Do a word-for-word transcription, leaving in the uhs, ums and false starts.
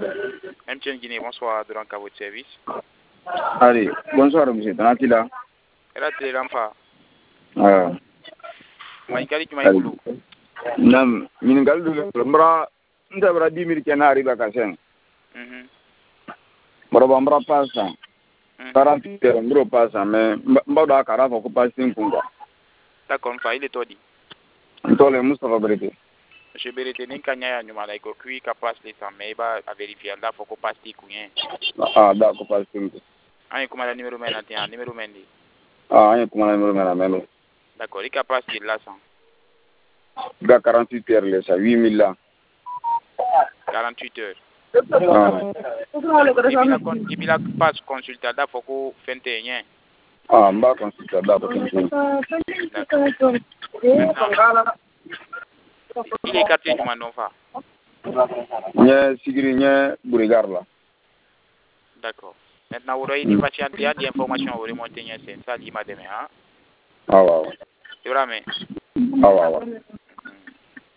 M T N Guinée, bonsoir, de à votre service. Allez, bonsoir, monsieur. T'es là? Là, tu es là, Ah. Maïkali, tu m'as écouté. Nam, mingal du mbra ndabra dix mille kena riba kasen. Mhm. Mbra mbra pasa. quarante heures mbro pasa mais mbada kara ko pasin kunga. D'accord, on il est tout dit. Ntole Mustafa Berete. Je Berete nin kanya ya nyuma like kui capacité les sans mais ba à vérifier là faut qu'on passe tes couillens. Ah, da ko pasin. An kuma la numéro men atien, numéro men di. Ah, an kuma la numéro men amelo. D'accord, il capacité là sans. Da quarante-huit heures les ça huit mille là. quarante-huit heures. Ah. Et puis la passe consulta da faut qu'on vingt et un. Ah, mba consulta da ko. Il est quartier du Mandonfa. Nye sigiri nye Bourigar là. D'accord. Maintenant, vous aurez des patients, il y a des informations à vous remonter, c'est ça, l'ima demain. Ah, ouais. C'est vrai, mais. Ah, ouais.